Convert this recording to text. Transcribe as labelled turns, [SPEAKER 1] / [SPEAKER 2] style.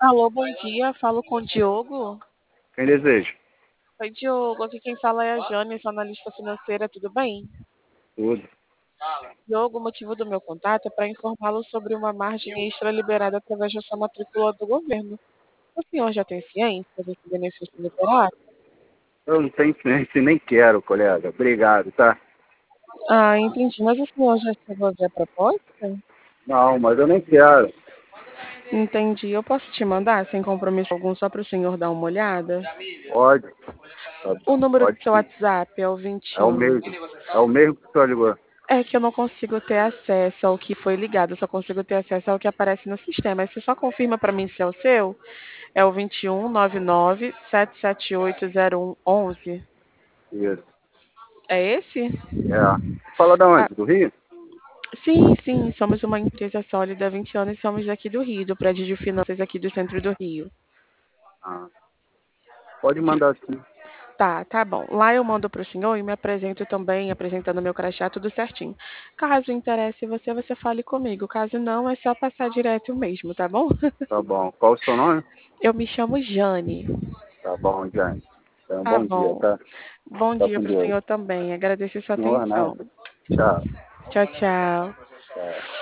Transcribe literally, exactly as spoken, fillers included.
[SPEAKER 1] Alô, bom dia. Falo com o Diogo.
[SPEAKER 2] Quem deseja?
[SPEAKER 1] Oi, Diogo. Aqui quem fala é a Jane, sou analista financeira. Tudo bem?
[SPEAKER 2] Tudo.
[SPEAKER 1] Diogo, o motivo do meu contato é para informá-lo sobre uma margem extra liberada através da sua matrícula do governo. O senhor já tem ciência desse benefício liberado?
[SPEAKER 2] Eu não tenho influência e nem quero, colega. Obrigado, tá?
[SPEAKER 1] Ah, entendi. Mas o senhor já chegou a ver a proposta?
[SPEAKER 2] Não, mas eu nem quero.
[SPEAKER 1] Entendi. Eu posso te mandar, sem compromisso algum, só para o senhor dar uma olhada?
[SPEAKER 2] Pode, tá,
[SPEAKER 1] O número do
[SPEAKER 2] pode
[SPEAKER 1] seu
[SPEAKER 2] sim.
[SPEAKER 1] WhatsApp é o
[SPEAKER 2] É o
[SPEAKER 1] vinte e um.
[SPEAKER 2] mesmo. É o mesmo que o senhor ligou.
[SPEAKER 1] É que eu não consigo ter acesso ao que foi ligado, eu só consigo ter acesso ao que aparece no sistema. Aí você só confirma para mim se é o seu? É o vinte e um, nove nove, sete sete oito, zero um onze.
[SPEAKER 2] Isso.
[SPEAKER 1] É esse?
[SPEAKER 2] É. Fala da
[SPEAKER 1] Ah,
[SPEAKER 2] onde? Do Rio?
[SPEAKER 1] sim, sim, somos uma empresa sólida há vinte anos e somos daqui do Rio, do prédio de finanças aqui do centro do Rio.
[SPEAKER 2] Ah, pode mandar sim.
[SPEAKER 1] Tá, tá bom. Lá eu mando para o senhor e me apresento também, apresentando meu crachá, tudo certinho. Caso interesse você, você fale comigo. Caso não, é só passar direto mesmo, tá bom?
[SPEAKER 2] Tá bom. Qual o seu nome?
[SPEAKER 1] Eu me chamo Jane.
[SPEAKER 2] Tá bom, Jane. Então,
[SPEAKER 1] Tá
[SPEAKER 2] bom dia,
[SPEAKER 1] bom.
[SPEAKER 2] tá?
[SPEAKER 1] Bom
[SPEAKER 2] Tá
[SPEAKER 1] dia
[SPEAKER 2] com
[SPEAKER 1] para o
[SPEAKER 2] Deus.
[SPEAKER 1] senhor também. Agradeço sua
[SPEAKER 2] Não é
[SPEAKER 1] atenção.
[SPEAKER 2] nada. Tchau.
[SPEAKER 1] Tchau, tchau.
[SPEAKER 2] Tchau.